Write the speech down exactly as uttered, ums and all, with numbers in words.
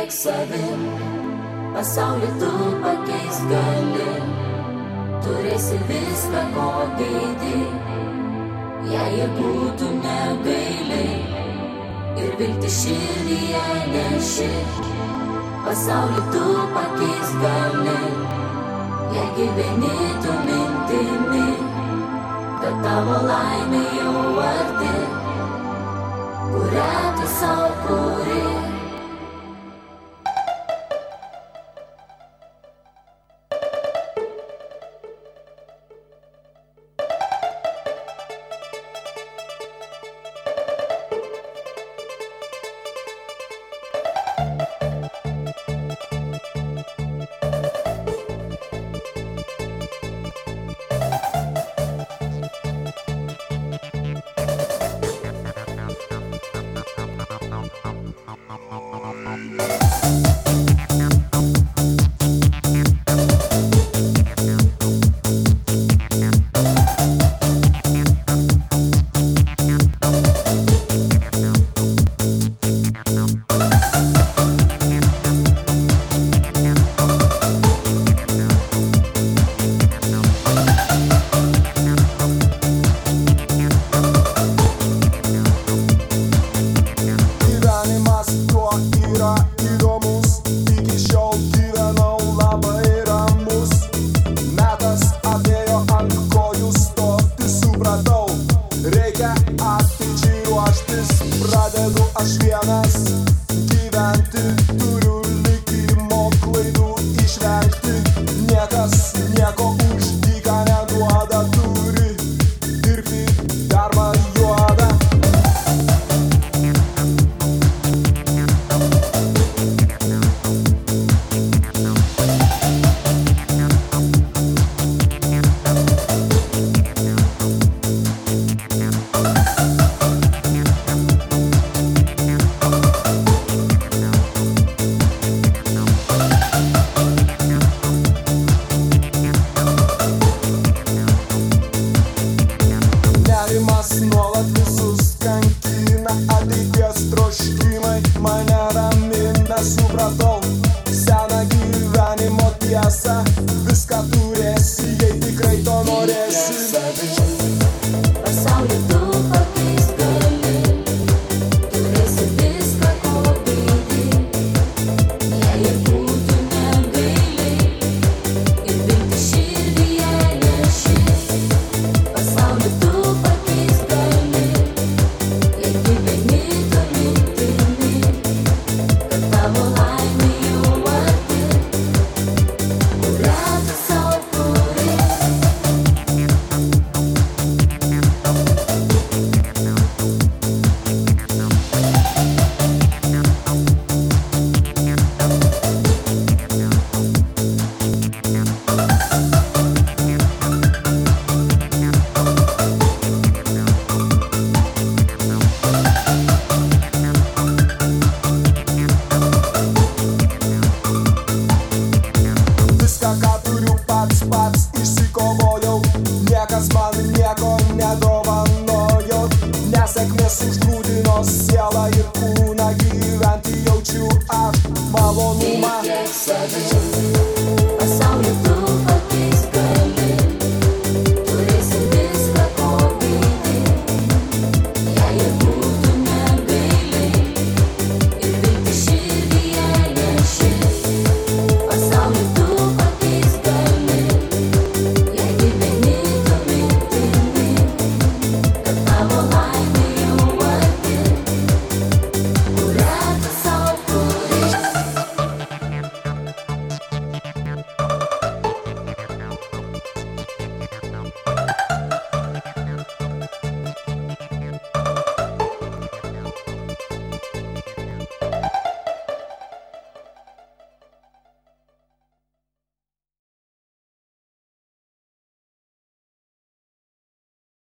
Tikėk savim, pasaulį tu pakeis gali, turėsi viską, ko geidi, jei ir būtų negailiai, ir viltį širdyje neši. Pasaulį tu pakeis gali, jei gyveni tu mintimi, kad tavo laimė jau arti, kurią tu sau kuri. Aš vienas gyventi, turiu likimo klaidų išvengti. Niekas nieko už dyką neduoda, turi dirbti darbą juodą. Nuolat visus kankina, ateities troškimai mane ramina. Supratau seną gyvenimo tiesą, viską turėsi, jei tikrai to norėsi. Pasaulį tu pakeis gali, turėsi viską, ko geidi, jei ir būtų negailiai, ir viltį širdyje neši. Pasaulį tu pakeis gali, jei gyveni tu mintimi, kad tavo laimė jau arti, kurią tu sau kuri. Viską, ką turiu, pats pats išsikovojau, niekas man nieko nedovanojo. Nesėkmės užgrūdino sielą ir kūną, gyventi jaučiu aš malonumą. Tikėk savim.